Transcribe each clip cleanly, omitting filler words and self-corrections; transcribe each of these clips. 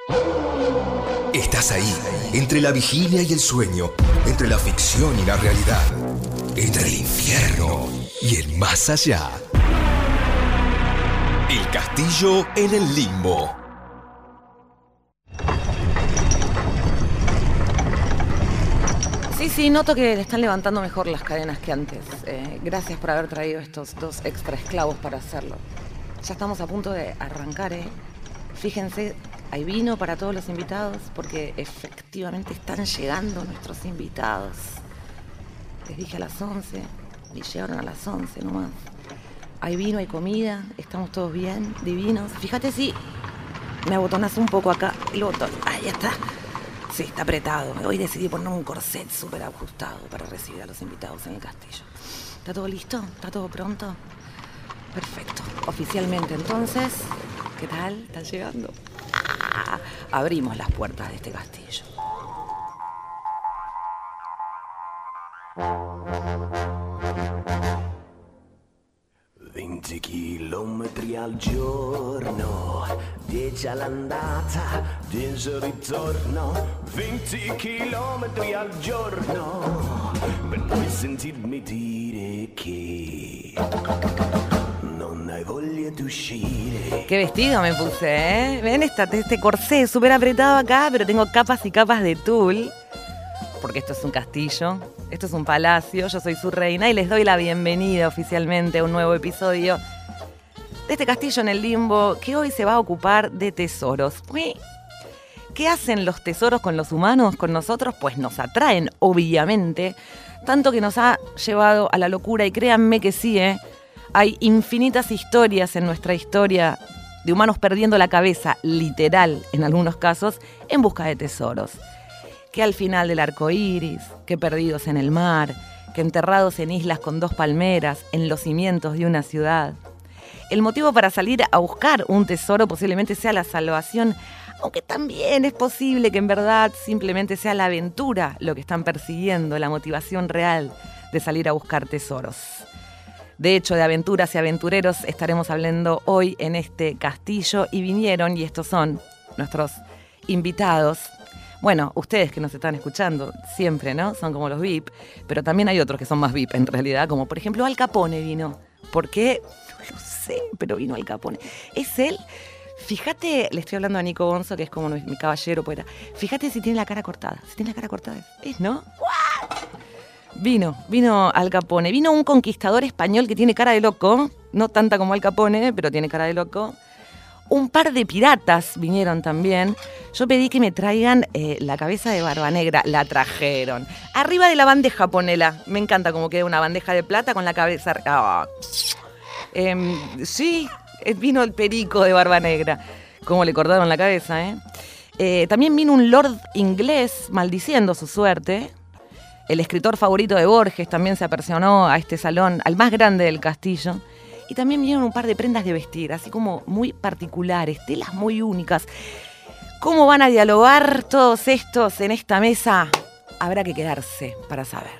Estás ahí, entre la vigilia y el sueño, entre la ficción y la realidad, entre el infierno y el más allá. El castillo en el limbo. Sí, noto que le están levantando mejor las cadenas que antes. Gracias por haber traído estos 2 extra esclavos para hacerlo. Ya estamos a punto de arrancar, ¿eh? Fíjense, hay vino para todos los invitados, porque efectivamente están llegando nuestros invitados. Les dije a las 11, y llegaron a las 11 nomás. Hay vino, hay comida, estamos todos bien, divinos. Fíjate si me abotonas un poco acá el botón. Ahí está. Sí, está apretado. Hoy decidí ponerme un corset súper ajustado para recibir a los invitados en el castillo. ¿Está todo listo? ¿Está todo pronto? Perfecto. Oficialmente, entonces, ¿qué tal? ¿Están llegando? Abrimos las puertas de este castillo. «20 chilometri al giorno, 10 all'andata, 10 al ritorno, 20 chilometri al giorno, per poi sentirmi dire che non hai voglia di uscire». Qué vestido me puse, ¿eh? Ven este corsé súper apretado acá, pero tengo capas y capas de tul. Porque esto es un castillo, esto es un palacio, yo soy su reina y les doy la bienvenida oficialmente a un nuevo episodio de este castillo en el limbo que hoy se va a ocupar de tesoros. ¿Qué hacen los tesoros con los humanos, con nosotros? Pues nos atraen, obviamente, tanto que nos ha llevado a la locura y créanme que sí, hay infinitas historias en nuestra historia de humanos perdiendo la cabeza, literal en algunos casos, en busca de tesoros. Que al final del arco iris, que perdidos en el mar, que enterrados en islas con 2 palmeras, en los cimientos de una ciudad. El motivo para salir a buscar un tesoro posiblemente sea la salvación, aunque también es posible que en verdad simplemente sea la aventura lo que están persiguiendo, la motivación real de salir a buscar tesoros. De hecho, de aventuras y aventureros estaremos hablando hoy en este castillo y vinieron, y estos son nuestros invitados. Bueno, ustedes que nos están escuchando siempre, ¿no? Son como los VIP, pero también hay otros que son más VIP en realidad, como por ejemplo Al Capone vino. ¿Por qué? No lo sé, pero vino Al Capone. Es él. Fíjate, le estoy hablando a Nico Gonzo, que es como mi caballero poeta. Fíjate si tiene la cara cortada. Si tiene la cara cortada, es, ¿no? Vino Al Capone. Vino un conquistador español que tiene cara de loco. No tanta como Al Capone, pero tiene cara de loco. Un par de piratas vinieron también. Yo pedí que me traigan la cabeza de Barbanegra. La trajeron. Arriba de la bandeja, ponela. Me encanta como queda una bandeja de plata con la cabeza. Sí, vino el perico de Barbanegra. Cómo le cortaron la cabeza, ¿eh? También vino un lord inglés maldiciendo su suerte. El escritor favorito de Borges también se apersionó a este salón, al más grande del castillo. Y también vinieron un par de prendas de vestir, así como muy particulares, telas muy únicas. ¿Cómo van a dialogar todos estos en esta mesa? Habrá que quedarse para saber.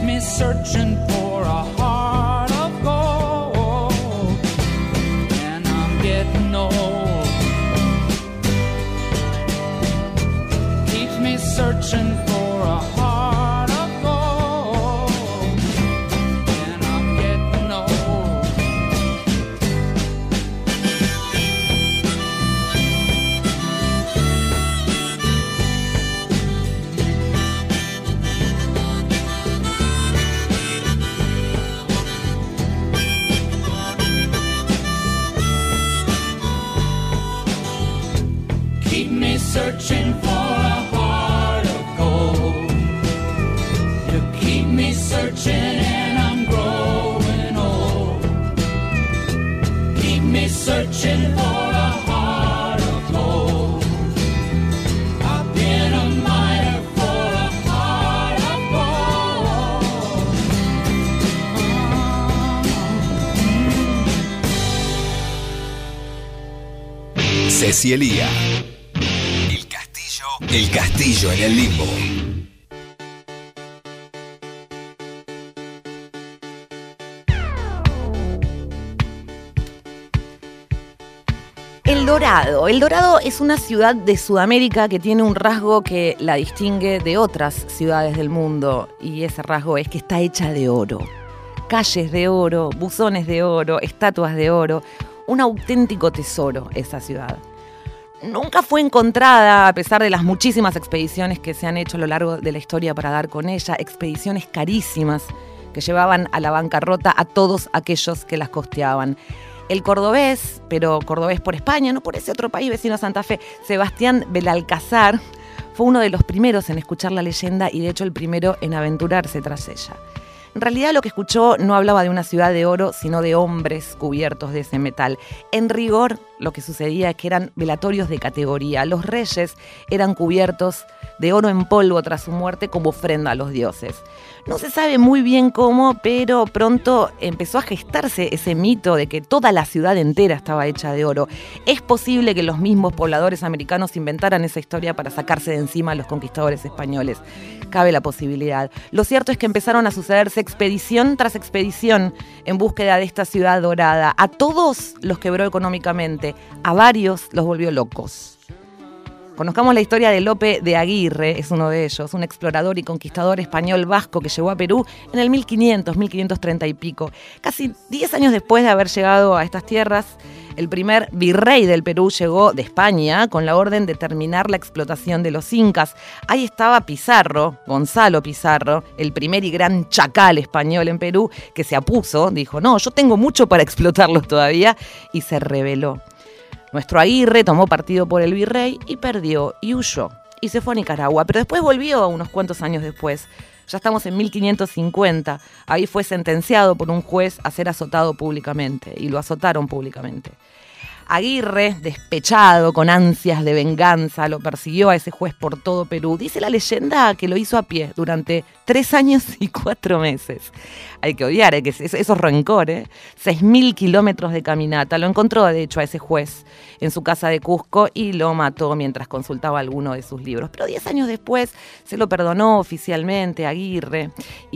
me searching for a heart of gold, and I'm getting old. Keeps me searching for a heart of gold, and I'm getting old. Keep me searching for a heart of gold. You keep me searching and I'm growing old. Keep me searching for a heart of gold. I've been a miner for a heart of gold. Ceci Elía. El castillo en el limbo. El Dorado. El Dorado es una ciudad de Sudamérica que tiene un rasgo que la distingue de otras ciudades del mundo, y ese rasgo es que está hecha de oro. Calles de oro, buzones de oro, estatuas de oro. Un auténtico tesoro esa ciudad. Nunca fue encontrada, a pesar de las muchísimas expediciones que se han hecho a lo largo de la historia para dar con ella, expediciones carísimas que llevaban a la bancarrota a todos aquellos que las costeaban. El cordobés, pero cordobés por España, no por ese otro país vecino a Santa Fe, Sebastián Belalcázar, fue uno de los primeros en escuchar la leyenda y de hecho el primero en aventurarse tras ella. En realidad lo que escuchó no hablaba de una ciudad de oro, sino de hombres cubiertos de ese metal. En rigor, lo que sucedía es que eran velatorios de categoría. Los reyes eran cubiertos de oro en polvo tras su muerte como ofrenda a los dioses. No se sabe muy bien cómo, pero pronto empezó a gestarse ese mito de que toda la ciudad entera estaba hecha de oro. Es posible que los mismos pobladores americanos inventaran esa historia para sacarse de encima a los conquistadores españoles. Cabe la posibilidad. Lo cierto es que empezaron a sucederse expedición tras expedición en búsqueda de esta ciudad dorada. A todos los quebró económicamente, a varios los volvió locos. Conozcamos la historia de Lope de Aguirre, es uno de ellos, un explorador y conquistador español vasco que llegó a Perú en el 1530 y pico. Casi 10 años después de haber llegado a estas tierras, el primer virrey del Perú llegó de España con la orden de terminar la explotación de los incas. Ahí estaba Pizarro, Gonzalo Pizarro, el primer y gran chacal español en Perú, que se apuso, dijo, no, yo tengo mucho para explotarlos todavía, y se rebeló. Nuestro Aguirre tomó partido por el virrey y perdió y huyó. Y se fue a Nicaragua, pero después volvió unos cuantos años después. Ya estamos en 1550. Ahí fue sentenciado por un juez a ser azotado públicamente. Y lo azotaron públicamente. Aguirre, despechado, con ansias de venganza, lo persiguió a ese juez por todo Perú. Dice la leyenda que lo hizo a pie durante 3 años y 4 meses. Hay que odiar esos rencores. 6.000 kilómetros de caminata. Lo encontró, de hecho, a ese juez en su casa de Cusco y lo mató mientras consultaba alguno de sus libros. Pero 10 años después se lo perdonó oficialmente a Aguirre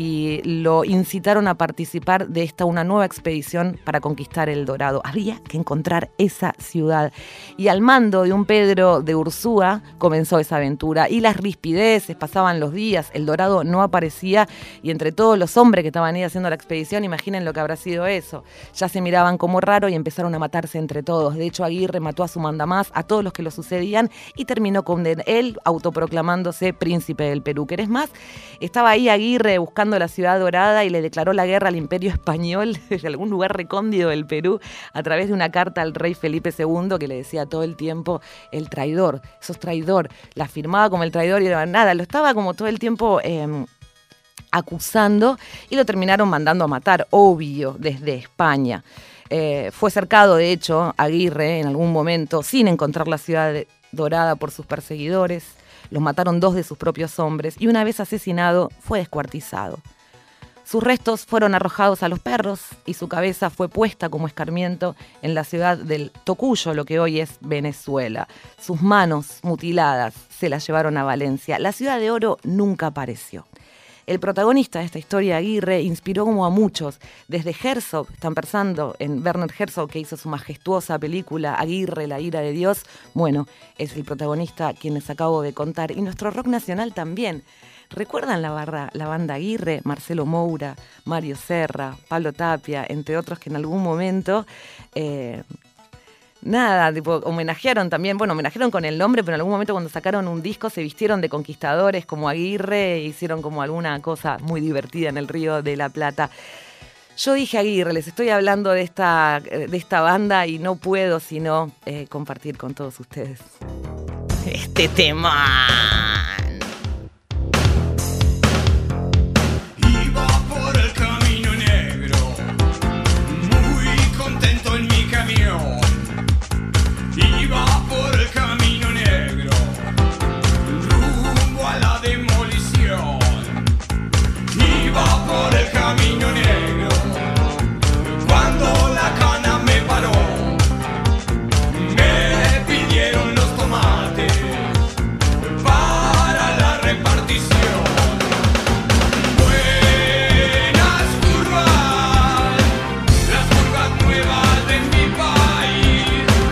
y lo incitaron a participar de una nueva expedición para conquistar el Dorado. Había que encontrar esa ciudad. Y al mando de un Pedro de Ursúa comenzó esa aventura. Y las rispideces, pasaban los días, el Dorado no aparecía y entre todos los hombres que estaban ahí haciendo la expedición, imaginen lo que habrá sido eso. Ya se miraban como raro y empezaron a matarse entre todos. De hecho, Aguirre mató a su mandamás, a todos los que lo sucedían y terminó con él autoproclamándose príncipe del Perú. ¿Querés más? Estaba ahí Aguirre buscando la ciudad dorada y le declaró la guerra al Imperio Español desde algún lugar recóndito del Perú a través de una carta al rey Felipe II que le decía todo el tiempo el traidor, sos traidor. La firmaba como el traidor y era nada, lo estaba como todo el tiempo acusando y lo terminaron mandando a matar, obvio, desde España. Fue cercado, de hecho, Aguirre en algún momento sin encontrar la ciudad dorada por sus perseguidores. Los mataron 2 de sus propios hombres y una vez asesinado fue descuartizado. Sus restos fueron arrojados a los perros y su cabeza fue puesta como escarmiento en la ciudad del Tocuyo, lo que hoy es Venezuela. Sus manos mutiladas se las llevaron a Valencia. La ciudad de oro nunca apareció. El protagonista de esta historia, Aguirre, inspiró como a muchos. Desde Herzog, están pensando en Werner Herzog, que hizo su majestuosa película Aguirre, la ira de Dios. Bueno, es el protagonista quien les acabo de contar. Y nuestro rock nacional también. ¿Recuerdan la banda Aguirre? Marcelo Moura, Mario Serra, Pablo Tapia, entre otros que en algún momento... homenajearon también, homenajearon con el nombre, pero en algún momento cuando sacaron un disco se vistieron de conquistadores como Aguirre e hicieron como alguna cosa muy divertida en el Río de la Plata. Yo dije Aguirre, les estoy hablando de esta banda y no puedo sino compartir con todos ustedes este tema. Iba por el camino negro, muy contento en mi camión. Iba por el camino negro, rumbo a la demolición. Iba por el camino negro, cuando la cana me paró. Me pidieron los tomates para la repartición. Buenas curvas, las curvas nuevas de mi país.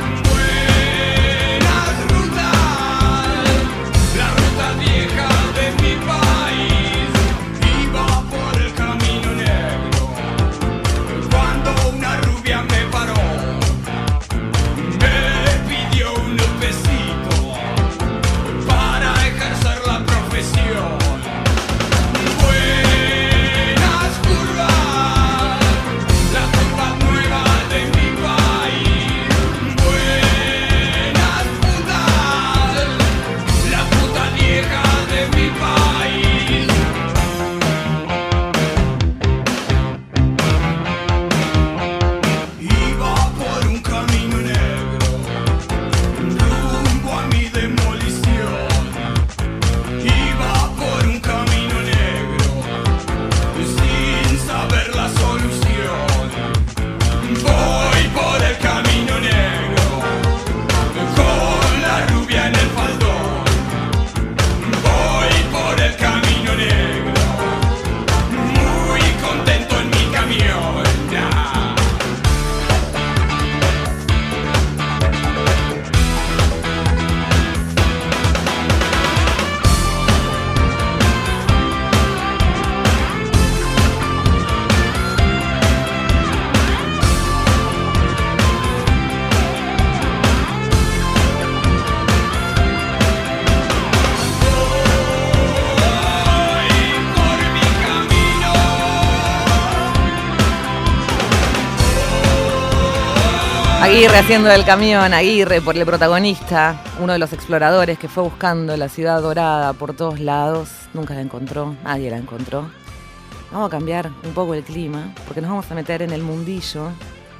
Aguirre haciendo el camión, Aguirre por el protagonista, uno de los exploradores que fue buscando la ciudad dorada por todos lados, nunca la encontró, nadie la encontró. Vamos a cambiar un poco el clima, porque nos vamos a meter en el mundillo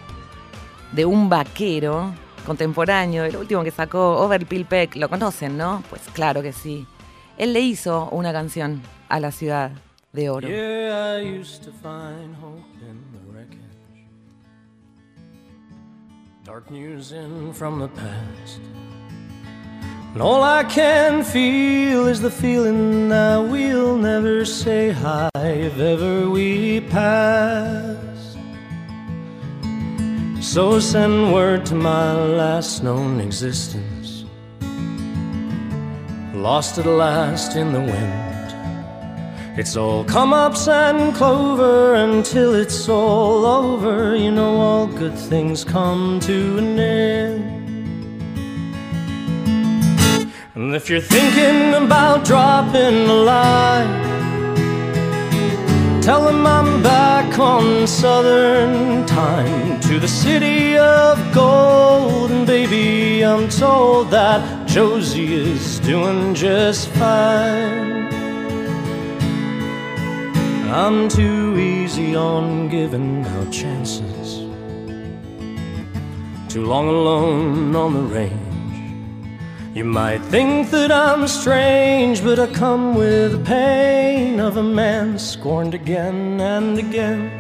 de un vaquero contemporáneo, el último que sacó, Overkill Peck. ¿Lo conocen, no? Pues claro que sí. Él le hizo una canción a la ciudad de oro. Yeah, I used to find hope in the wreckage. Dark musing from the past. And all I can feel is the feeling that we'll never say hi if ever we pass. So send word to my last known existence, lost at last in the wind. It's all come-ups and clover until it's all over. You know all good things come to an end. And if you're thinking about dropping a line, tell them I'm back on Southern time to the city of gold. And baby, I'm told that Josie is doing just fine. I'm too easy on giving out chances, too long alone on the range. You might think that I'm strange, but I come with the pain of a man scorned again and again.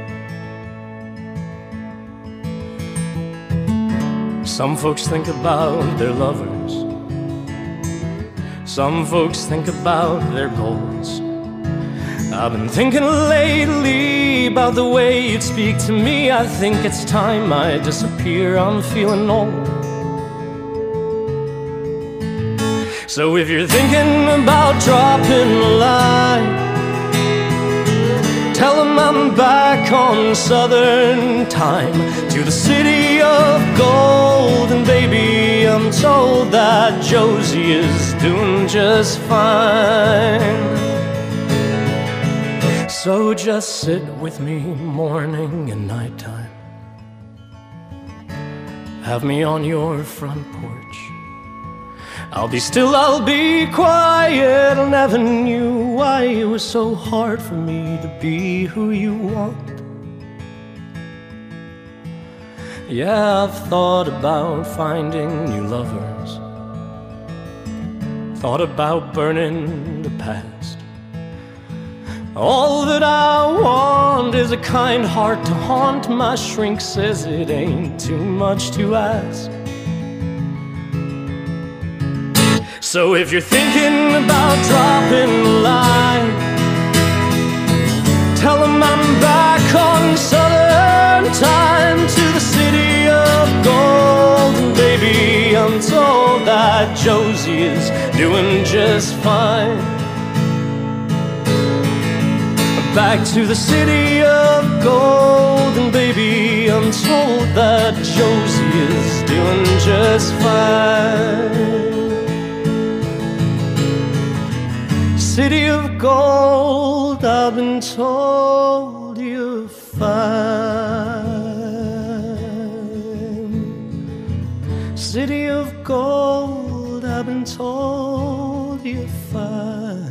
Some folks think about their lovers, some folks think about their goals. I've been thinking lately about the way you'd speak to me. I think it's time I disappear. I'm feeling old. So if you're thinking about dropping a line, tell them I'm back on Southern time to the city of gold. And baby, I'm told that Josie is doing just fine. So just sit with me morning and nighttime. Have me on your front porch. I'll be still, I'll be quiet. I never knew why it was so hard for me to be who you want. Yeah, I've thought about finding new lovers, thought about burning the past. All that I want is a kind heart to haunt. My shrink says it ain't too much to ask. So if you're thinking about dropping a line, tell them I'm back on Southern time to the city of gold. And baby, I'm told that Josie is doing just fine. Back to the city of gold. And baby, I'm told that Josie is doing just fine. City of gold, I've been told you're fine. City of gold, I've been told you're fine.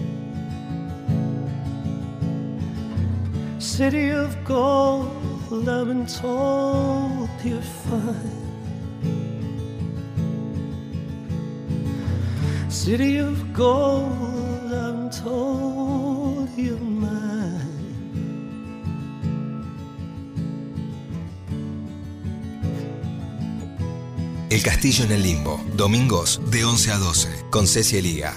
City of gold, I've been told you're fine. City of gold, I'm told you're mine. El Castillo en el Limbo, domingos de 11 a 12, con Ceci Eliga.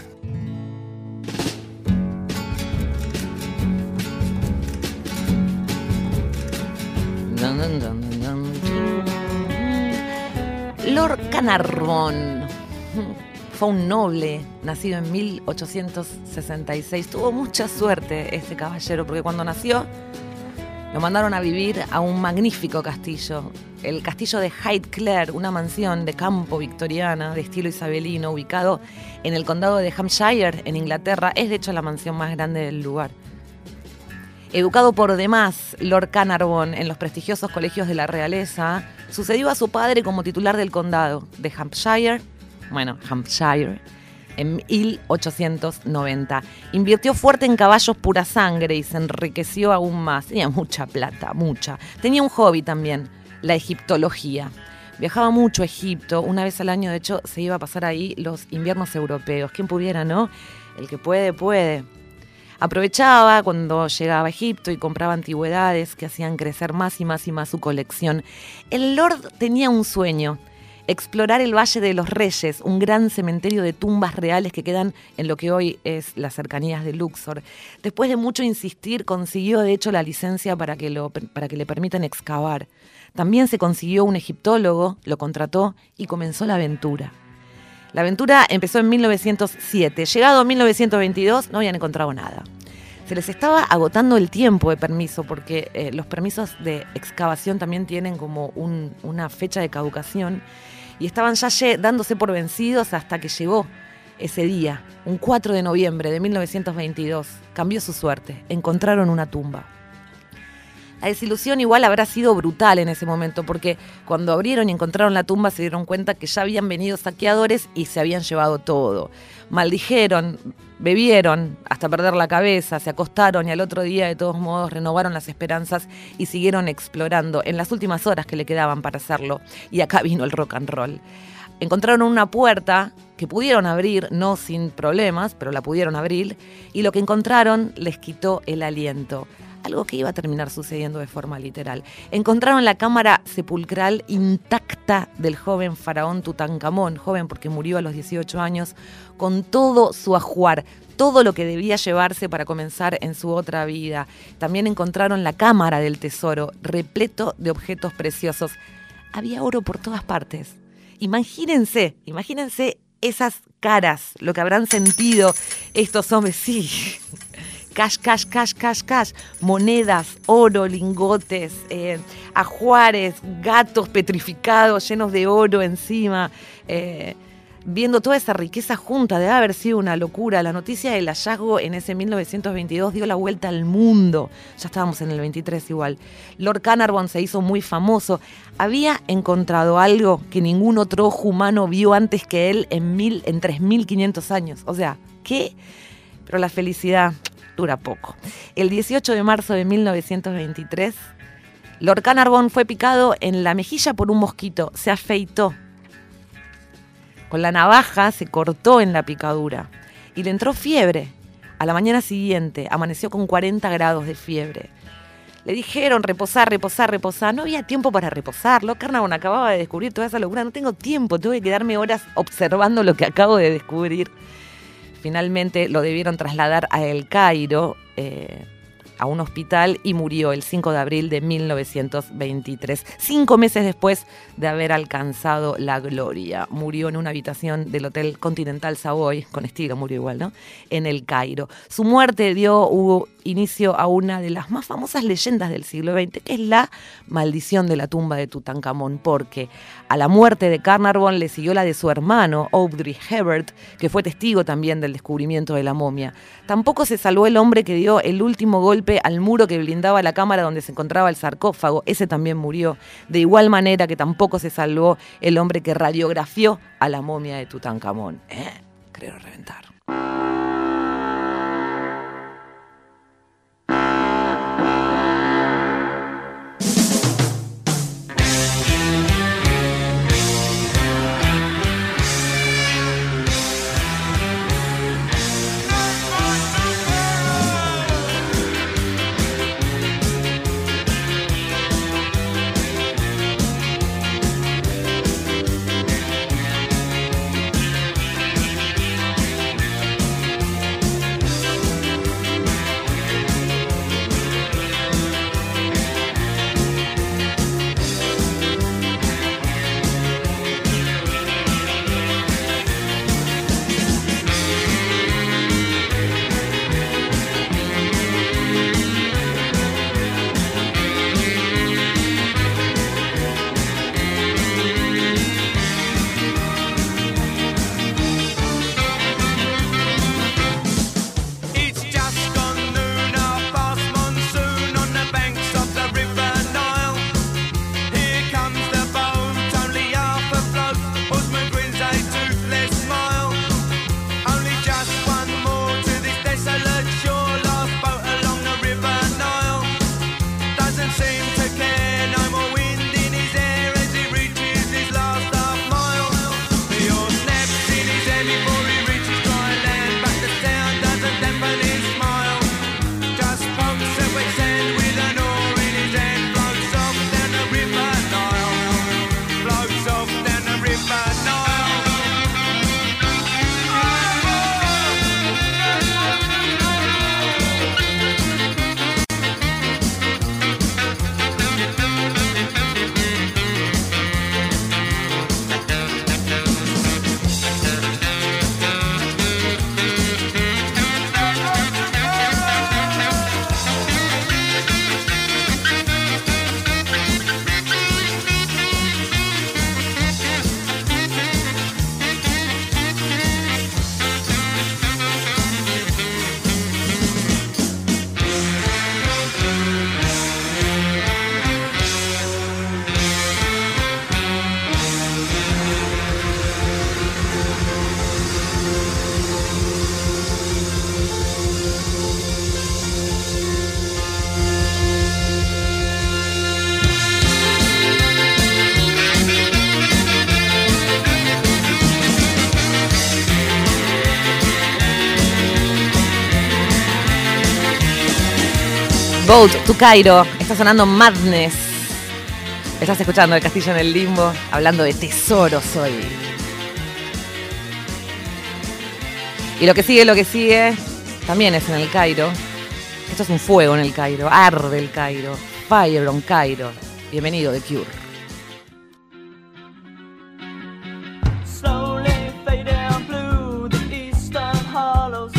Lorca Narbonne fue un noble, nacido en 1866. Tuvo mucha suerte este caballero, porque cuando nació lo mandaron a vivir a un magnífico castillo, el castillo de Highclere, una mansión de campo victoriana de estilo isabelino, ubicado en el condado de Hampshire, en Inglaterra. Es de hecho la mansión más grande del lugar. Educado por demás, Lorca Narbonne en los prestigiosos colegios de la realeza, sucedió a su padre como titular del condado de Hampshire, en 1890. Invirtió fuerte en caballos pura sangre y se enriqueció aún más. Tenía mucha plata, mucha. Tenía un hobby también, la egiptología. Viajaba mucho a Egipto, una vez al año, de hecho, se iba a pasar ahí los inviernos europeos. ¿Quién pudiera, no? El que puede, puede. Aprovechaba cuando llegaba a Egipto y compraba antigüedades que hacían crecer más y más y más su colección. El Lord tenía un sueño: explorar el Valle de los Reyes, un gran cementerio de tumbas reales que quedan en lo que hoy es las cercanías de Luxor. Después de mucho insistir, consiguió de hecho la licencia para que le permitan excavar. También se consiguió un egiptólogo, lo contrató y comenzó la aventura. La aventura empezó en 1907. Llegado a 1922 no habían encontrado nada. Se les estaba agotando el tiempo de permiso, porque los permisos de excavación también tienen como una fecha de caducación, y estaban ya dándose por vencidos hasta que llegó ese día, un 4 de noviembre de 1922. Cambió su suerte, encontraron una tumba. La desilusión igual habrá sido brutal en ese momento, porque cuando abrieron y encontraron la tumba se dieron cuenta que ya habían venido saqueadores y se habían llevado todo. Maldijeron, bebieron hasta perder la cabeza, se acostaron y al otro día de todos modos renovaron las esperanzas y siguieron explorando en las últimas horas que le quedaban para hacerlo. Y acá vino el rock and roll. Encontraron una puerta que pudieron abrir, no sin problemas, pero la pudieron abrir, y lo que encontraron les quitó el aliento. algo que iba a terminar sucediendo de forma literal. Encontraron la cámara sepulcral intacta del joven faraón Tutankamón, joven porque murió a los 18 años, con todo su ajuar, todo lo que debía llevarse para comenzar en su otra vida. También encontraron la cámara del tesoro, repleto de objetos preciosos. Había oro por todas partes. Imagínense esas caras, lo que habrán sentido estos hombres, sí. Cash, cash, cash, cash, cash. Monedas, oro, lingotes, ajuares, gatos petrificados llenos de oro encima. Viendo toda esa riqueza junta, debe haber sido una locura. La noticia del hallazgo en ese 1922 dio la vuelta al mundo. Ya estábamos en el 23 igual. Lord Carnarvon se hizo muy famoso. Había encontrado algo que ningún otro ojo humano vio antes que él en 3.500 años. O sea, ¿qué? Pero la felicidad dura poco. El 18 de marzo de 1923, Lord Carnarvon fue picado en la mejilla por un mosquito. Se afeitó. Con la navaja se cortó en la picadura y le entró fiebre. A la mañana siguiente amaneció con 40 grados de fiebre. Le dijeron reposar, reposar, reposar. No había tiempo para reposar. Lord Carnarvon acababa de descubrir toda esa locura. No tengo tiempo, tengo que quedarme horas observando lo que acabo de descubrir. Finalmente lo debieron trasladar a El Cairo, a un hospital, y murió el 5 de abril de 1923, 5 meses después de haber alcanzado la gloria. Murió en una habitación del Hotel Continental Savoy, con estilo murió igual, ¿no?, en El Cairo. Su muerte dio inicio a una de las más famosas leyendas del siglo XX, que es la maldición de la tumba de Tutankamón, porque a la muerte de Carnarvon le siguió la de su hermano, Audrey Hebert, que fue testigo también del descubrimiento de la momia. Tampoco se salvó el hombre que dio el último golpe al muro que blindaba la cámara donde se encontraba el sarcófago. Ese también murió. De igual manera que tampoco se salvó el hombre que radiografió a la momia de Tutankamón. Creo reventar. Boat to Cairo. Está sonando Madness. Estás escuchando El Castillo en el Limbo, hablando de tesoros hoy. Y lo que sigue, también es en el Cairo. Esto es un fuego en el Cairo, arde el Cairo. Fire on Cairo. Bienvenido de Cure. Slowly fading blue, the eastern hollows.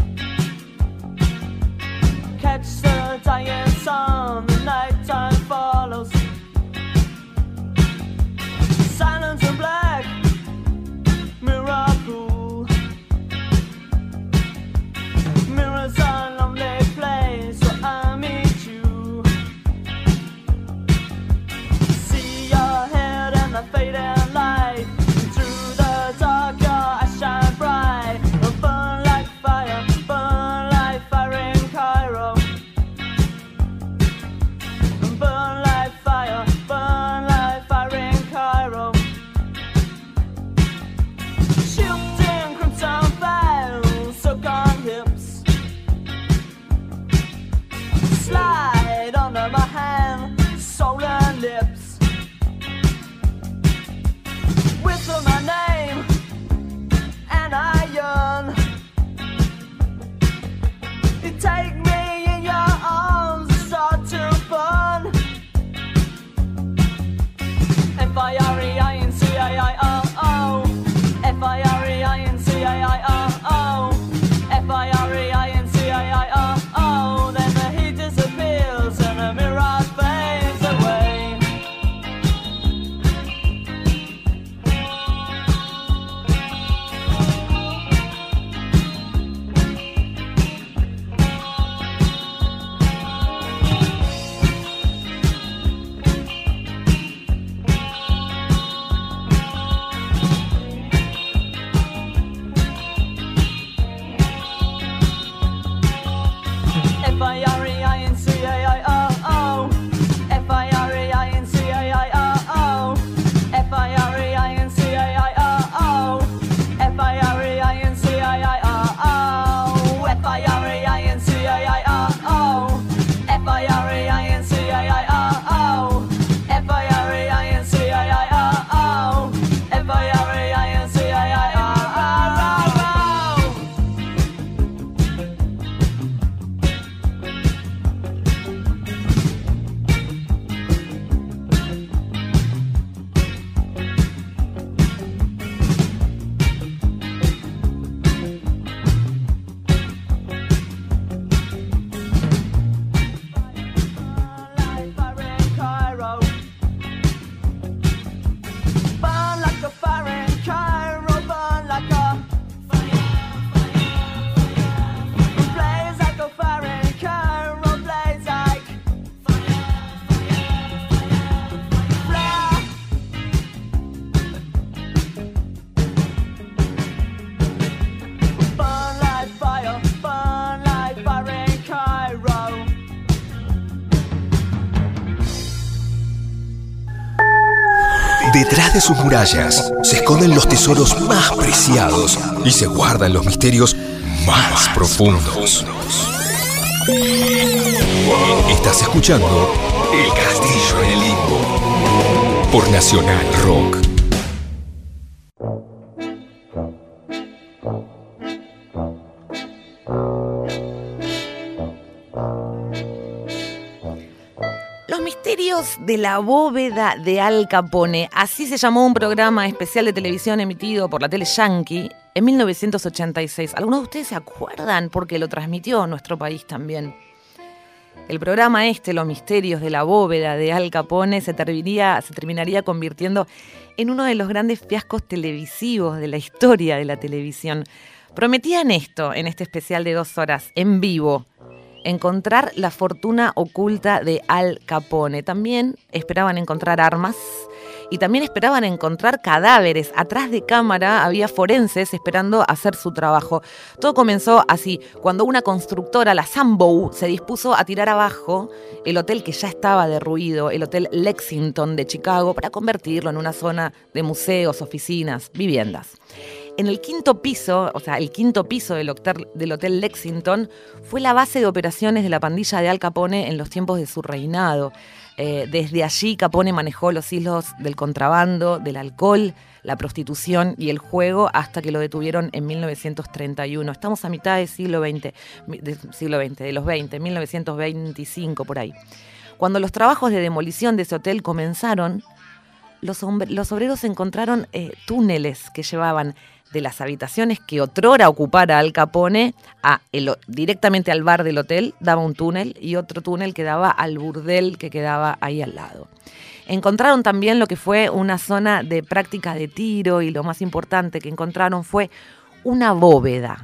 Catch the dying sun, the nighttime follows. Silence and black, miracle. Mirrors are lonely place where I meet you. See your head and the fading light. Through the dark your eyes shine bright. Burn like fire in Cairo. Burn like fire in Cairo. Shifting crimson veils, silk on hips. Slide under my hand, soul and lips. Whistle my name, and I yearn. You take me in your arms and start to burn. F-I-R-E-I-N-C-A-I-R-O. F-I-R-E-I-N-C-A-I-R-O. F-I-R-E-I-N-C-A-I-R-O. Then the heat disappears and the mirage fades away. F-I-R-E-I-N-C-A-I-R-O. F-I-R-E-I-N-C-A-I-R-O. F-I-R-E-I-N-C-A-I-R-O. F-I-R-E-I-N-C-A-I-R-O. F-I-R-E-I-N-C-A-I-R-O. F-I-R-E-I-N-C-A-I-R-O. F-I-R-E-I-N-C-A-I-R-O. F-I-R-E-I-N-C-A-I-R-O. Fire in Cairo. Burn like a fire in Cairo. Burn like a blaze like a fire in Cairo. Blaze like flare. Burn like fire in Cairo. Detrás de sus murallas se esconden los tesoros más preciados y se guardan los misterios más profundos. Estás escuchando El Castillo en el Limbo por Nacional Rock. Los misterios de la bóveda de Al Capone. Así se llamó un programa especial de televisión emitido por la tele Yankee en 1986. ¿Algunos de ustedes se acuerdan? Porque lo transmitió nuestro país también. El programa Los misterios de la bóveda de Al Capone se terminaría convirtiendo en uno de los grandes fiascos televisivos de la historia de la televisión. Prometían esto en este especial de 2 horas, en vivo: encontrar la fortuna oculta de Al Capone. También esperaban encontrar armas y también esperaban encontrar cadáveres. Atrás de cámara había forenses esperando hacer su trabajo. Todo comenzó así, cuando una constructora, la Sambo, se dispuso a tirar abajo el hotel que ya estaba derruido, el Hotel Lexington de Chicago, para convertirlo en una zona de museos, oficinas, viviendas. En el quinto piso, o sea, el quinto piso del Hotel Lexington fue la base de operaciones de la pandilla de Al Capone en los tiempos de su reinado. Desde allí Capone manejó los hilos del contrabando, del alcohol, la prostitución y el juego hasta que lo detuvieron en 1931. Estamos a mitad del siglo XX, de los 20, 1925 por ahí. Cuando los trabajos de demolición de ese hotel comenzaron, los obreros encontraron túneles que llevaban de las habitaciones que otrora ocupara Al Capone directamente al bar del hotel, daba un túnel, y otro túnel que daba al burdel que quedaba ahí al lado. Encontraron también lo que fue una zona de práctica de tiro, y lo más importante que encontraron fue una bóveda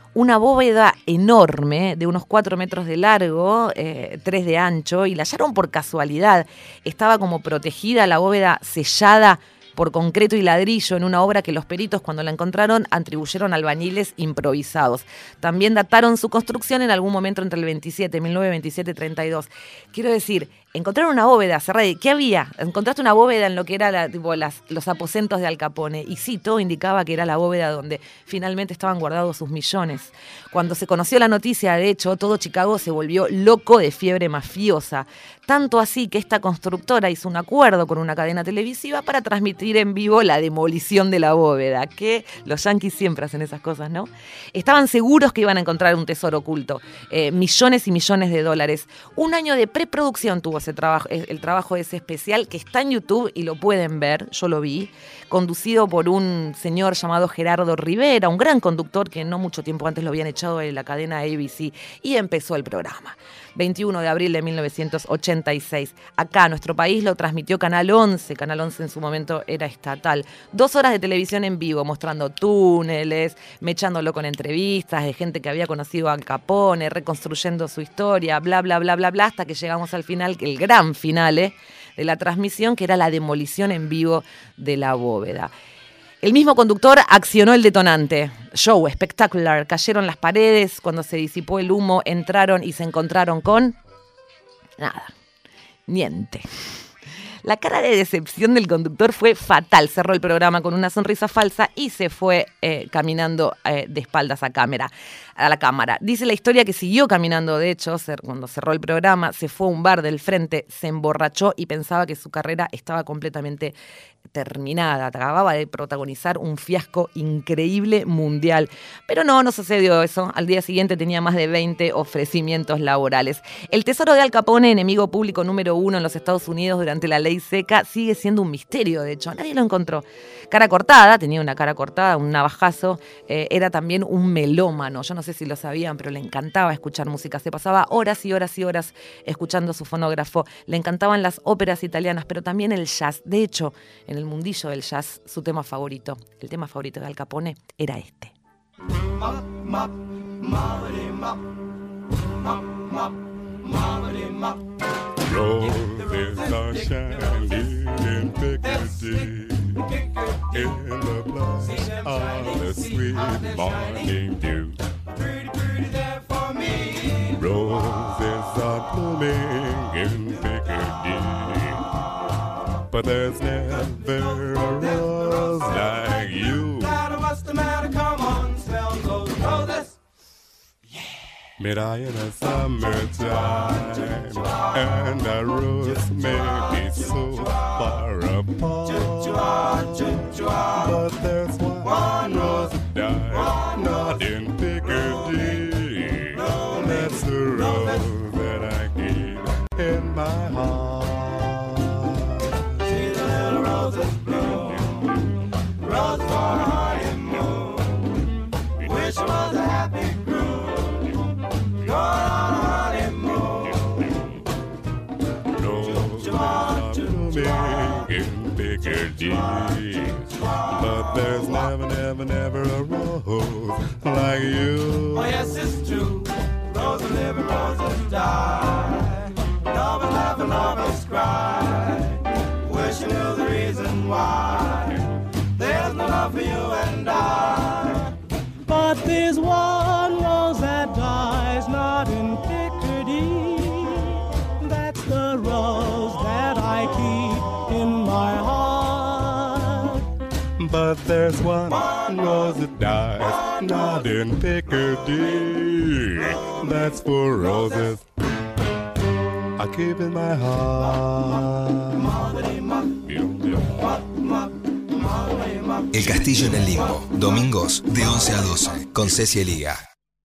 enorme de unos 4 metros de largo, 3 de ancho, y la hallaron por casualidad. Estaba como protegida la bóveda, sellada por concreto y ladrillo, en una obra que los peritos, cuando la encontraron, atribuyeron a albañiles improvisados. También dataron su construcción en algún momento entre el 1927 y 32. Quiero decir, encontraron una bóveda cerrada. ¿Qué había? Encontraste una bóveda en lo que era los aposentos de Al Capone. Y sí, todo indicaba que era la bóveda donde finalmente estaban guardados sus millones. Cuando se conoció la noticia, de hecho, todo Chicago se volvió loco de fiebre mafiosa. Tanto así que esta constructora hizo un acuerdo con una cadena televisiva para transmitir en vivo la demolición de la bóveda, que los yanquis siempre hacen esas cosas, ¿no? Estaban seguros que iban a encontrar un tesoro oculto, millones y millones de dólares. Un año de preproducción tuvo el trabajo de ese especial, que está en YouTube y lo pueden ver, yo lo vi, conducido por un señor llamado Gerardo Rivera, un gran conductor que no mucho tiempo antes lo habían echado de la cadena ABC, y empezó el programa. 21 de abril de 1986. Acá, nuestro país, lo transmitió Canal 11. Canal 11 en su momento era estatal. 2 horas de televisión en vivo, mostrando túneles, mechándolo con entrevistas de gente que había conocido a Al Capone, reconstruyendo su historia, bla, bla, bla, bla, bla, hasta que llegamos al final, el gran final de la transmisión, que era la demolición en vivo de la bóveda. El mismo conductor accionó el detonante. Show espectacular. Cayeron las paredes, cuando se disipó el humo, entraron y se encontraron con... nada. Niente. La cara de decepción del conductor fue fatal. Cerró el programa con una sonrisa falsa y se fue caminando de espaldas a la cámara. Dice la historia que siguió caminando, de hecho, cuando cerró el programa, se fue a un bar del frente, se emborrachó y pensaba que su carrera estaba completamente terminada. Acababa de protagonizar un fiasco increíble mundial. Pero no sucedió eso. Al día siguiente tenía más de 20 ofrecimientos laborales. El tesoro de Al Capone, enemigo público número 1 en los Estados Unidos durante la ley seca, sigue siendo un misterio, de hecho. Nadie lo encontró. Cara cortada, tenía una cara cortada, un navajazo. Era también un melómano. Yo no sé si lo sabían, pero le encantaba escuchar música. Se pasaba horas y horas y horas escuchando su fonógrafo. Le encantaban las óperas italianas, pero también el jazz. De hecho, en el mundillo del jazz, el tema favorito de Al Capone era este. Roses are shining in Piccadilly, in the blush of the sweet morning dew. Roses are blooming in Piccadilly, but there's never a rose like you. What's the matter? Come on, smell those roses. Met I in a summertime, and a rose may be so far apart, but there's one rose that died, not in Piccadilly. That's the rose that I keep in my heart. See the little roses bloom, roses for a honeymoon. Wish it was a happy groom, going on a honeymoon. Roses are blooming in Piccadilly, but there's never a rose like you. Oh yes, it's true. Roses live and roses die. Lovers laugh and lovers cry. Wish you knew the reason why. There's no love for you and I. But there's one rose that dies not in Piccadilly. That's the rose that I keep in my heart. But there's one rose that dies not in Piccadilly. That's for roses I keep in my heart. El Castillo en el Limbo, domingos de 11 a 12, con Ceci Eliga.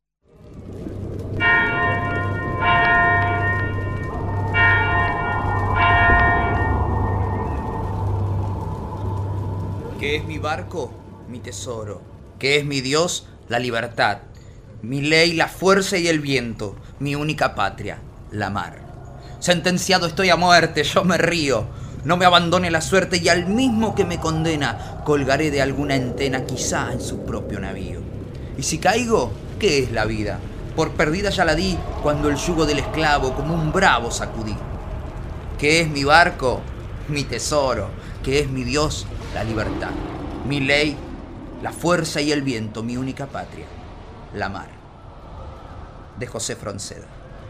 ¿Qué es mi barco? Mi tesoro. ¿Qué es mi Dios? La libertad. Mi ley, la fuerza y el viento. Mi única patria, la mar. Sentenciado estoy a muerte, yo me río. No me abandone la suerte y al mismo que me condena, colgaré de alguna entena, quizá en su propio navío. Y si caigo, ¿qué es la vida? Por perdida ya la di cuando el yugo del esclavo como un bravo sacudí. ¿Qué es mi barco? Mi tesoro. ¿Qué es mi Dios? La libertad. Mi ley, la fuerza y el viento. Mi única patria, la mar. De José Fronceda.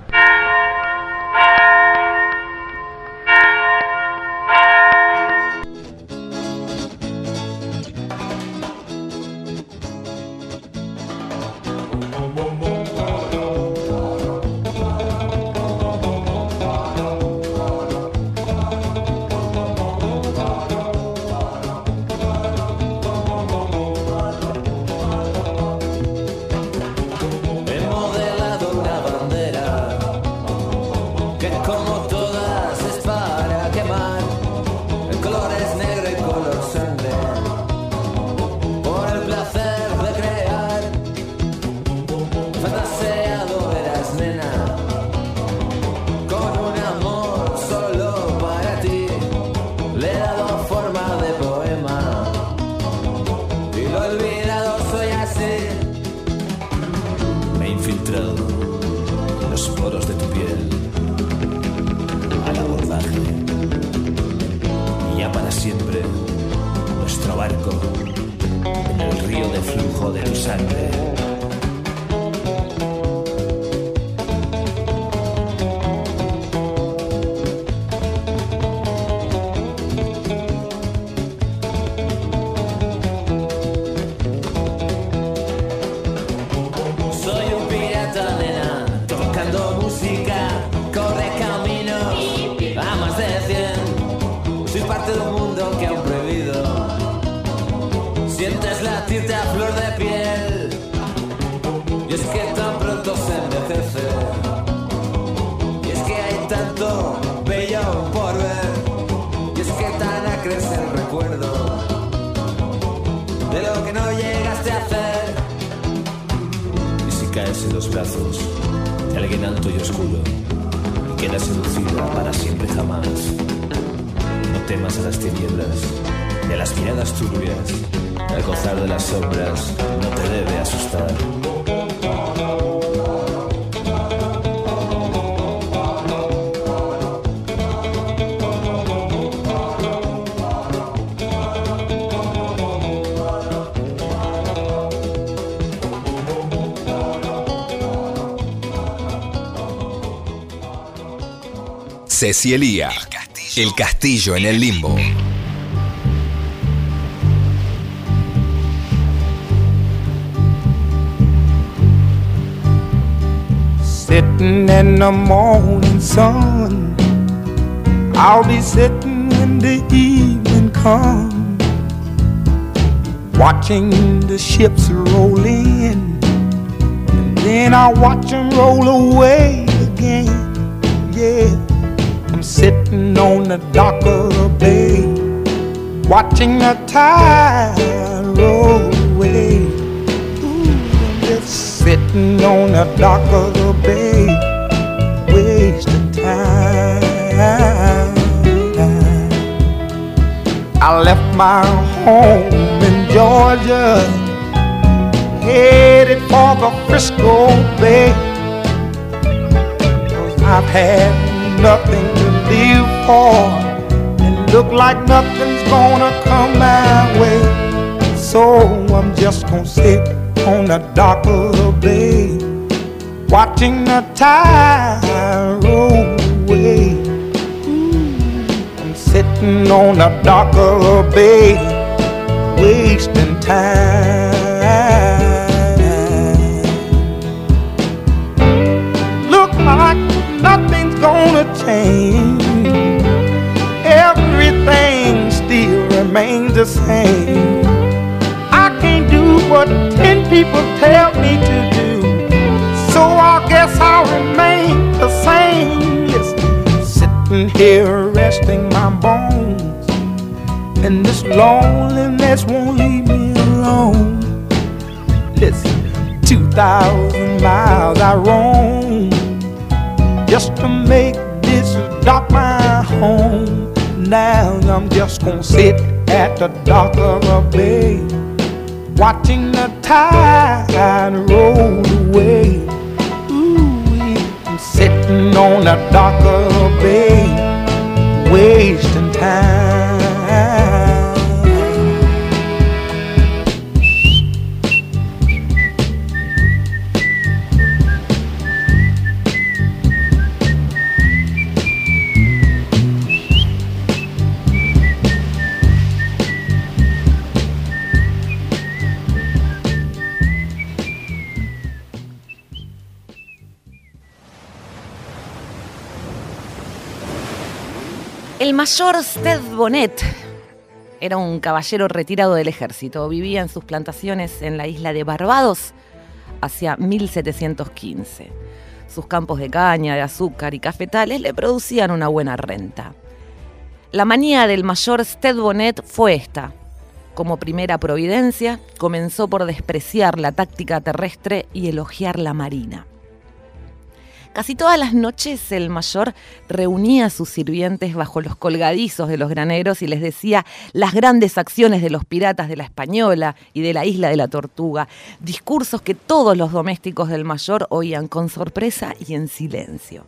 Siempre nuestro barco en el río de flujo de tu sangre. Soy un pirata, nena, tocando música, corre caminos a más de 100. Soy parte de un mundo que aún prohibido. Sientes latirte a flor de piel. Y es que tan pronto se envejece. Y es que hay tanto bello por ver. Y es que tan acre es el recuerdo de lo que no llegaste a hacer. Y si caes en los brazos de alguien alto y oscuro y quedas seducida para siempre jamás, no temas a las tinieblas y a las miradas turbias. El gozar de las sombras no te debe asustar. Ceci Eliga, El Castillo en el Limbo. Sitting in the morning sun, I'll be sitting when the evening comes, watching the ships roll in, and then I'll watch them roll away again. Yeah, I'm sitting on the dock of the bay, watching the tide roll away. Sitting on the dock of the bay, wasting time. I left my home in Georgia, headed for the Frisco Bay, 'cause I've had nothing to live for, and look like nothing's gonna come my way. So I'm just gonna sit on the dock of the bay, watching the tide roll away. I'm sitting on the dock of the bay, wasting time. same. I can't do what 10 people tell me to do, so I guess I'll remain the same. Listen, sitting here resting my bones, and this loneliness won't leave me alone. Listen, 2,000 miles I roam just to make this dock my home. Now I'm just gonna sit at the dock of a bay, watching the tide roll away. Ooh, I'm sitting on the dock of a bay, wasting time. El mayor Sted Bonnet era un caballero retirado del ejército. Vivía en sus plantaciones en la isla de Barbados hacia 1715. Sus campos de caña, de azúcar y cafetales le producían una buena renta. La manía del mayor Sted Bonnet fue esta. Como primera providencia, comenzó por despreciar la táctica terrestre y elogiar la marina. Casi todas las noches el mayor reunía a sus sirvientes bajo los colgadizos de los graneros y les decía las grandes acciones de los piratas de la Española y de la isla de la Tortuga, discursos que todos los domésticos del mayor oían con sorpresa y en silencio.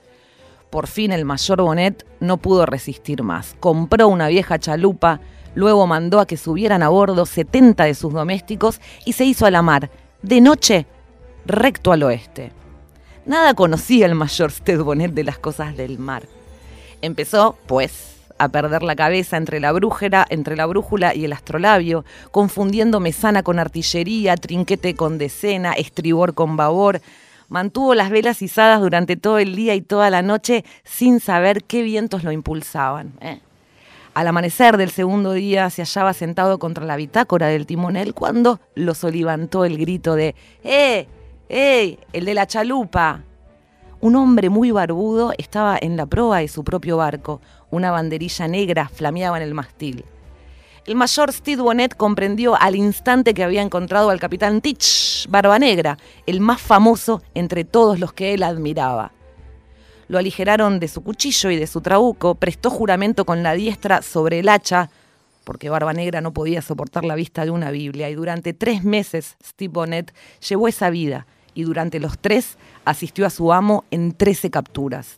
Por fin el mayor Bonnet no pudo resistir más. Compró una vieja chalupa, luego mandó a que subieran a bordo 70 de sus domésticos y se hizo a la mar, de noche, recto al oeste. Nada conocía el mayor Sted Bonnet de las cosas del mar. Empezó, pues, a perder la cabeza entre la brújula y el astrolabio, confundiendo mesana con artillería, trinquete con decena, estribor con babor. Mantuvo las velas izadas durante todo el día y toda la noche sin saber qué vientos lo impulsaban. Al amanecer del segundo día se hallaba sentado contra la bitácora del timonel cuando lo solivantó el grito de ¡Eh! ¡Ey! ¡El de la chalupa! Un hombre muy barbudo estaba en la proa de su propio barco. Una banderilla negra flameaba en el mástil. El mayor Sted Bonnet comprendió al instante que había encontrado al capitán Teach, Barba Negra, el más famoso entre todos los que él admiraba. Lo aligeraron de su cuchillo y de su trabuco, prestó juramento con la diestra sobre el hacha, porque Barba Negra no podía soportar la vista de una Biblia, y durante 3 meses Sted Bonnet llevó esa vida, y durante los 3 asistió a su amo en 13 capturas.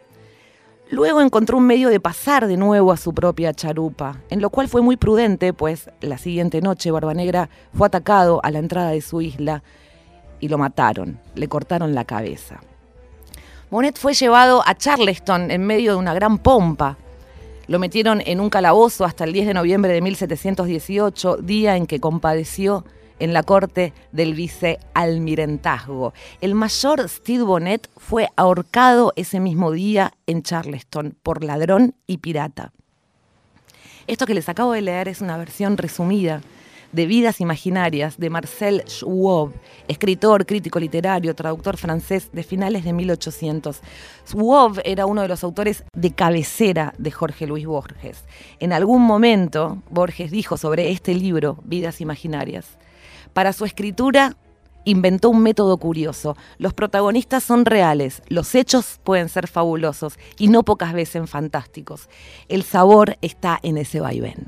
Luego encontró un medio de pasar de nuevo a su propia chalupa, en lo cual fue muy prudente, pues la siguiente noche Barba Negra fue atacado a la entrada de su isla y lo mataron, le cortaron la cabeza. Bonnet fue llevado a Charleston en medio de una gran pompa. Lo metieron en un calabozo hasta el 10 de noviembre de 1718, día en que compadeció en la corte del vicealmirantazgo. El mayor Sted Bonnet fue ahorcado ese mismo día en Charleston por ladrón y pirata. Esto que les acabo de leer es una versión resumida de Vidas Imaginarias de Marcel Schwob, escritor, crítico literario, traductor francés de finales de 1800. Schwob era uno de los autores de cabecera de Jorge Luis Borges. En algún momento, Borges dijo sobre este libro, Vidas Imaginarias: para su escritura inventó un método curioso. Los protagonistas son reales, los hechos pueden ser fabulosos y no pocas veces fantásticos. El sabor está en ese vaivén.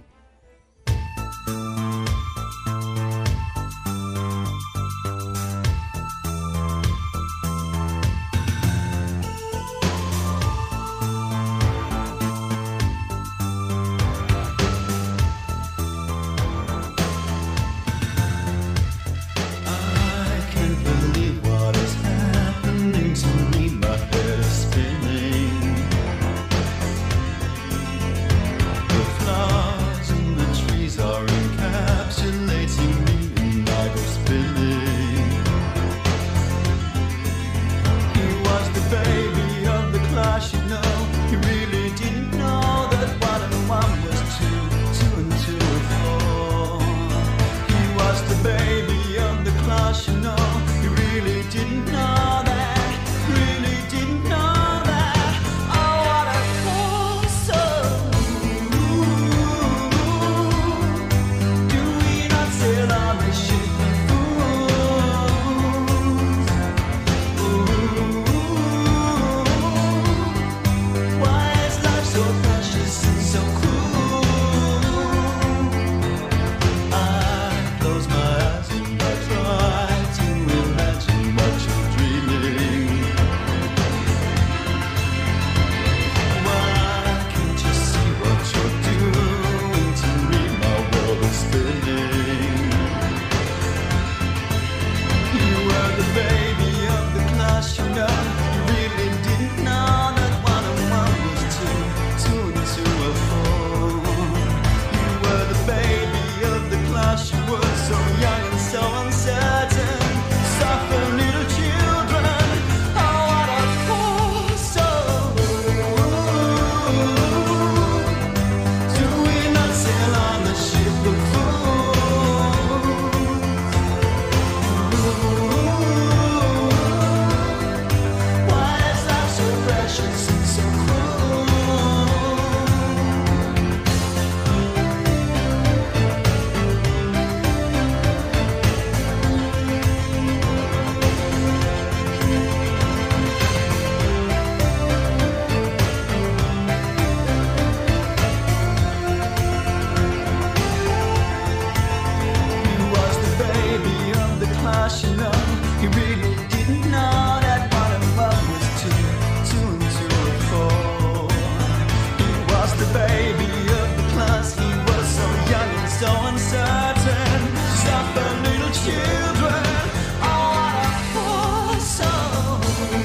children. Oh, what a poor soul.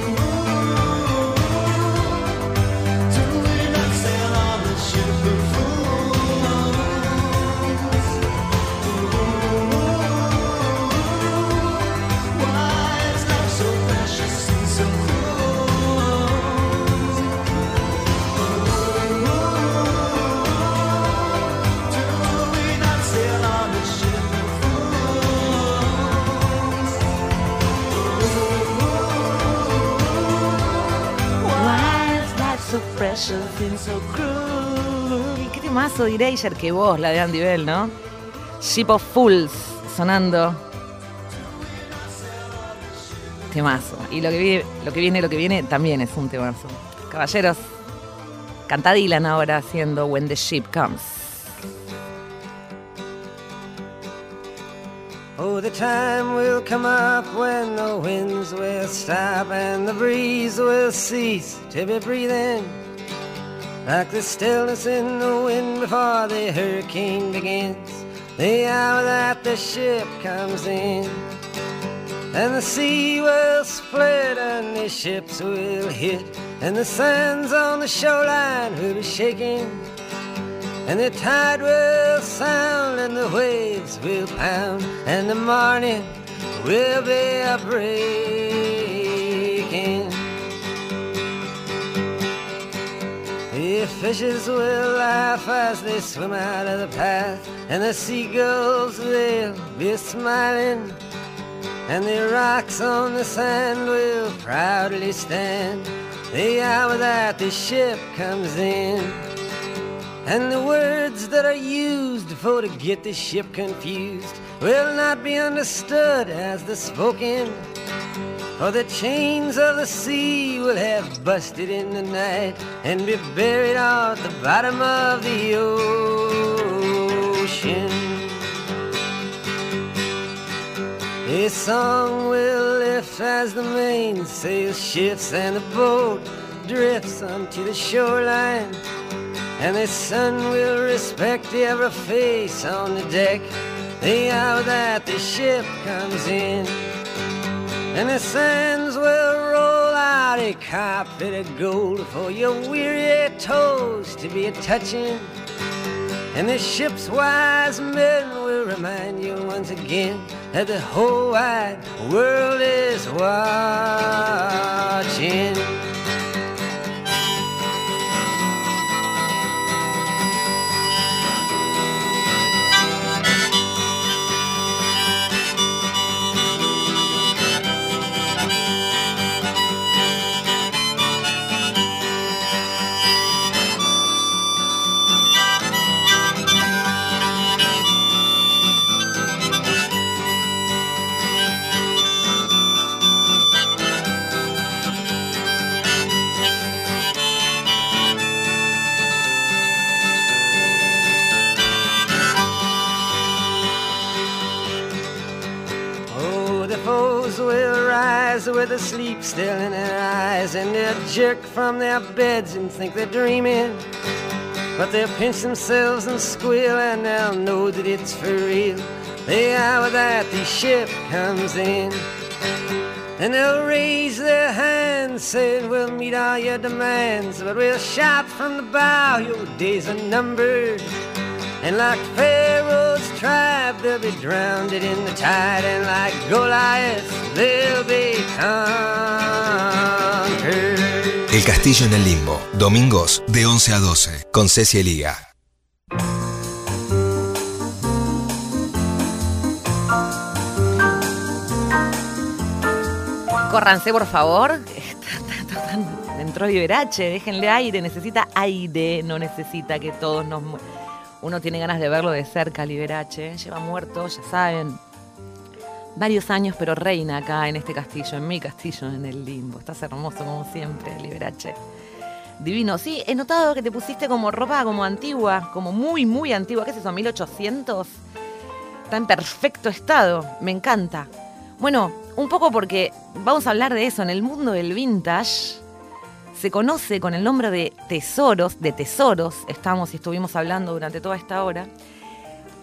Do we not sail on the ship of fools? Why is life so precious and so cruel? Do we not sail on the ship of fools? Why is life so precious and so cruel? ¿Y qué temazo de Erasure que vos, la de Andy Bell, ¿no? Ship of Fools, sonando. Temazo. Y lo que viene, también es un temazo. Caballeros, canta Dylan ahora haciendo When the Ship Comes. Oh, the time will come up when the winds will stop and the breeze will cease to be breathing. Like the stillness in the wind before the hurricane begins. The hour that the ship comes in. And the sea will split and the ships will hit. And the sands on the shoreline will be shaking. And the tide will sound and the waves will pound. And the morning will be a breaking. The fishes will laugh as they swim out of the path. And the seagulls will be smiling. And the rocks on the sand will proudly stand. The hour that the ship comes in. And the words that are used for to get the ship confused will not be understood as the spoken. For the chains of the sea will have busted in the night and be buried at the bottom of the ocean. A song will lift as the mainsail shifts and the boat drifts onto the shoreline. And the sun will respect every face on the deck the hour that the ship comes in. And the sands will roll out a carpet of gold for your weary toes to be a-touching. And the ship's wise men will remind you once again that the whole wide world is watching. Will rise with the sleep still in their eyes, and they'll jerk from their beds and think they're dreaming. But they'll pinch themselves and squeal, and they'll know that it's for real the hour that the ship comes in. And they'll raise their hands saying we'll meet all your demands, but we'll shout from the bow your days are numbered. And like Pharaoh's tribe, they'll be drowned in the tide. And like Goliath, they'll be conquered. El Castillo en el Limbo, domingos de 11 a 12, con Ceci Eliga. Córranse, por favor. Entró Liberace, déjenle aire. Necesita aire, no necesita que todos nos... Uno tiene ganas de verlo de cerca, Liberace. Lleva muerto, ya saben, varios años, pero reina acá en este castillo, en mi castillo, en el Limbo. Estás hermoso como siempre, Liberace. Divino. Sí, he notado que te pusiste como ropa como antigua, como muy, muy antigua. ¿Qué es eso, 1800? Está en perfecto estado. Me encanta. Bueno, un poco porque vamos a hablar de eso. En el mundo del vintage se conoce con el nombre de tesoros, estuvimos hablando durante toda esta hora,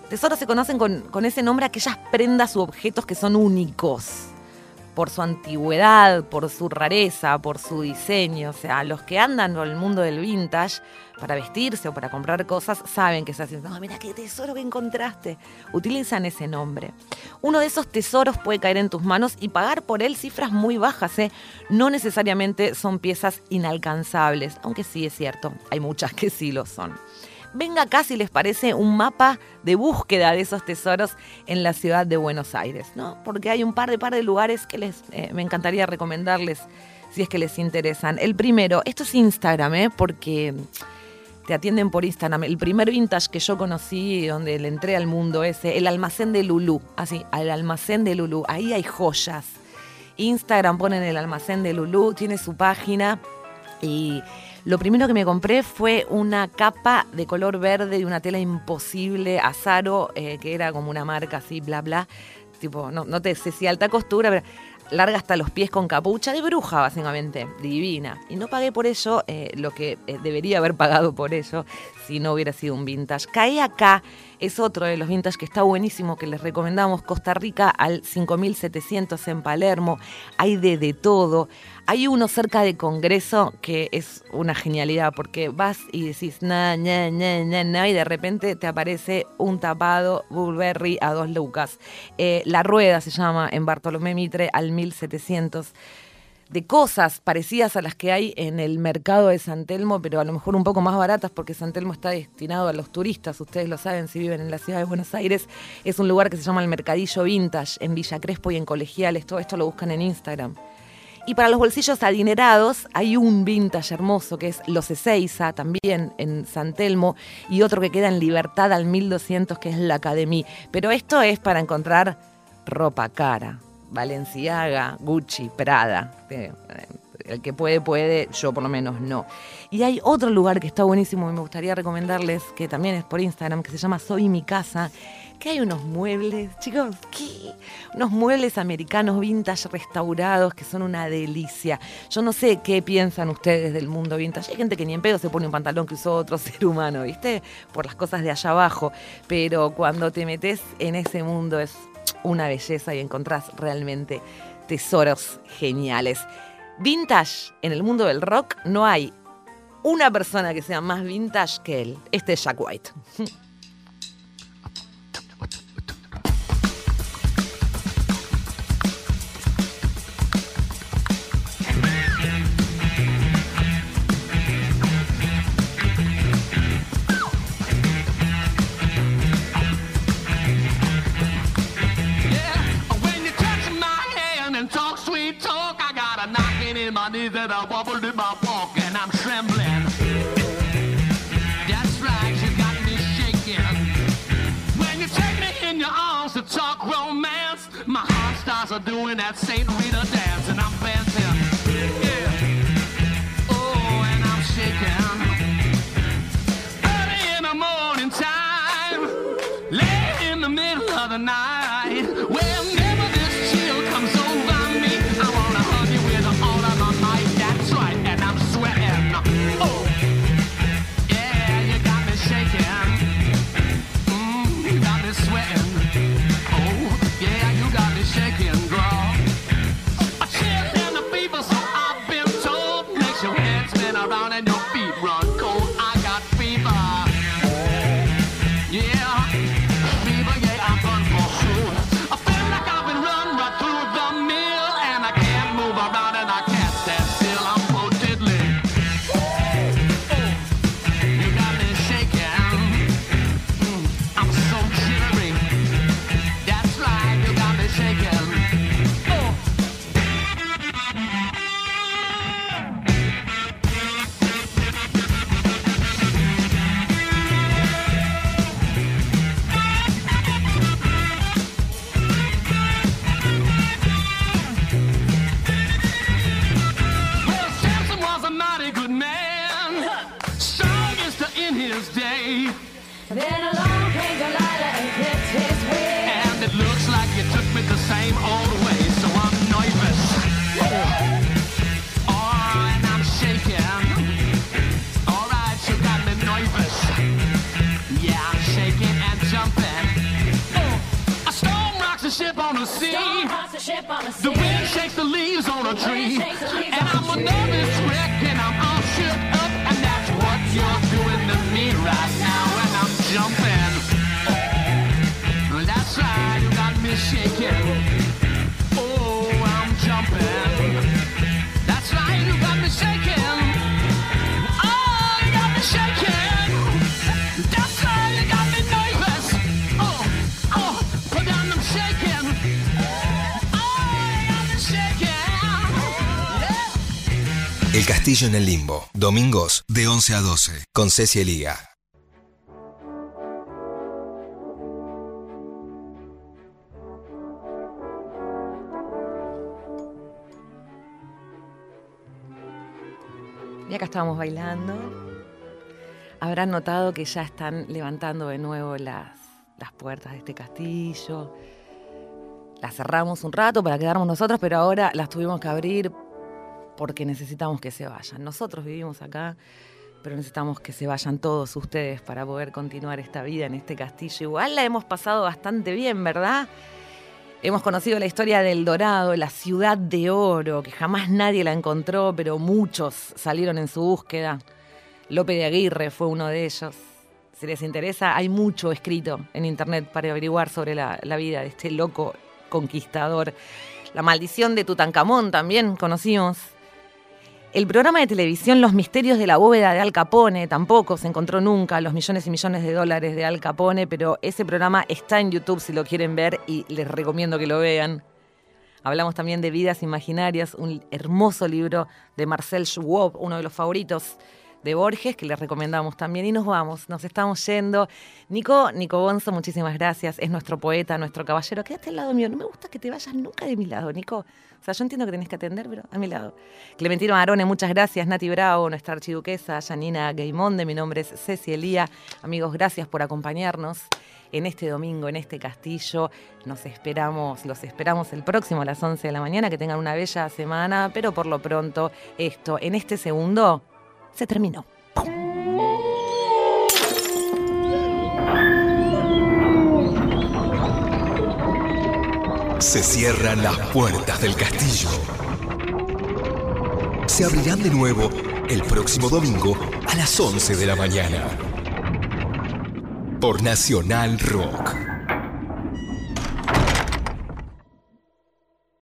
Tesoros se conocen con ese nombre aquellas prendas u objetos que son únicos por su antigüedad, por su rareza, por su diseño. O sea, los que andan por el mundo del vintage para vestirse o para comprar cosas saben que se hacen, no, mira qué tesoro que encontraste. Utilizan ese nombre. Uno de esos tesoros puede caer en tus manos y pagar por él cifras muy bajas, ¿eh? No necesariamente son piezas inalcanzables, aunque sí es cierto, hay muchas que sí lo son. Venga acá si les parece un mapa de búsqueda de esos tesoros en la ciudad de Buenos Aires, ¿no? Porque hay un par de lugares que me encantaría recomendarles si es que les interesan. El primero, esto es Instagram, porque te atienden por Instagram. El primer vintage que yo conocí, donde le entré al mundo ese, el almacén de Lulú. Así, al almacén de Lulú. Ahí hay joyas. Instagram ponen el almacén de Lulú, tiene su página y... Lo primero que me compré fue una capa de color verde de una tela imposible, Azaro, que era como una marca así, bla, bla. Tipo, no te sé si alta costura, pero larga hasta los pies con capucha, de bruja básicamente, divina. Y no pagué por ello lo que debería haber pagado por ello si no hubiera sido un vintage. Caí acá, es otro de los vintage que está buenísimo, que les recomendamos. Costa Rica al 5700 en Palermo, hay de todo. Hay uno cerca de Congreso que es una genialidad porque vas y decís na, y de repente te aparece un tapado Burberry a 2 lucas. La Rueda se llama en Bartolomé Mitre al 1700. De cosas parecidas a las que hay en el mercado de San Telmo, pero a lo mejor un poco más baratas porque San Telmo está destinado a los turistas, ustedes lo saben si viven en la ciudad de Buenos Aires. Es un lugar que se llama el Mercadillo Vintage en Villa Crespo y en Colegiales, todo esto lo buscan en Instagram. Y para los bolsillos adinerados hay un vintage hermoso que es Los Ezeiza, también en San Telmo, y otro que queda en Libertad al 1200 que es la Academy. Pero esto es para encontrar ropa cara, Balenciaga, Gucci, Prada. El que puede, yo por lo menos no. Y hay otro lugar que está buenísimo y me gustaría recomendarles, que también es por Instagram, que se llama Soy Mi Casa, que hay unos muebles, chicos, ¿qué? Unos muebles americanos vintage restaurados que son una delicia. Yo no sé qué piensan ustedes del mundo vintage. Hay gente que ni en pedo se pone un pantalón que usó otro ser humano, ¿viste? Por las cosas de allá abajo. Pero cuando te metes en ese mundo es una belleza y encontrás realmente tesoros geniales. Vintage, en el mundo del rock no hay una persona que sea más vintage que él. Este es Jack White. That I wobbled in my walk and I'm trembling. That's right, you got me shaking. When you take me in your arms to talk romance, my heart starts doing that Saint Rita dance and I'm dancing. Yeah. Oh, and I'm shaking. Early in the morning time, late in the middle of the night, whenever this chill comes over me, I wanna hug you with all of my might. That's right, and I'm sweating. Oh, yeah, you got me shaking. You got me sweating. Oh, yeah, you got me shaking, girl. A chill and a fever, so I've been told, makes your head spin around and your feet run cold. I got fever. Yeah, fever, yeah, I'm done for sure. I feel like I'm on the sea. The wind shakes the leaves on a tree. And I'm a nervous wreck and I'm all shook up. And that's what you're doing to me right now when I'm jumping. That's right, you got me shaking. Oh, I'm jumping. That's right, you got me shaking. Oh, you got me shaking. That's right, you got me nervous. Oh, put down them shaking. Oh, you got me shaking. El Castillo en el Limbo, domingos de 11 a 12, con Ceci Eliga. Y acá estábamos bailando. Habrán notado que ya están levantando de nuevo las puertas de este castillo. Las cerramos un rato para quedarnos nosotros, pero ahora las tuvimos que abrir porque necesitamos que se vayan. Nosotros vivimos acá, pero necesitamos que se vayan todos ustedes para poder continuar esta vida en este castillo. Igual la hemos pasado bastante bien, ¿verdad? Hemos conocido la historia del Dorado, la ciudad de oro, que jamás nadie la encontró, pero muchos salieron en su búsqueda. Lope de Aguirre fue uno de ellos. Si les interesa, hay mucho escrito en internet para averiguar sobre la vida de este loco conquistador. La maldición de Tutankamón también conocimos. El programa de televisión Los misterios de la bóveda de Al Capone tampoco se encontró nunca, los millones y millones de dólares de Al Capone, pero ese programa está en YouTube si lo quieren ver y les recomiendo que lo vean. Hablamos también de Vidas Imaginarias, un hermoso libro de Marcel Schwab, uno de los favoritos de Borges, que les recomendamos también. Y nos vamos, nos estamos yendo. Nico Bonzo, muchísimas gracias. Es nuestro poeta, nuestro caballero. Quédate al lado mío. No me gusta que te vayas nunca de mi lado, Nico. O sea, yo entiendo que tenés que atender, pero a mi lado. Clementino Marone, muchas gracias. Nati Bravo, nuestra archiduquesa. Janina Gaimonde, mi nombre es Ceci Elía. Amigos, gracias por acompañarnos en este domingo, en este castillo. Los esperamos el próximo a las 11 de la mañana. Que tengan una bella semana, pero por lo pronto, esto, en este segundo, se terminó. Se cierran las puertas del castillo. Se abrirán de nuevo el próximo domingo a las 11 de la mañana. Por Nacional Rock.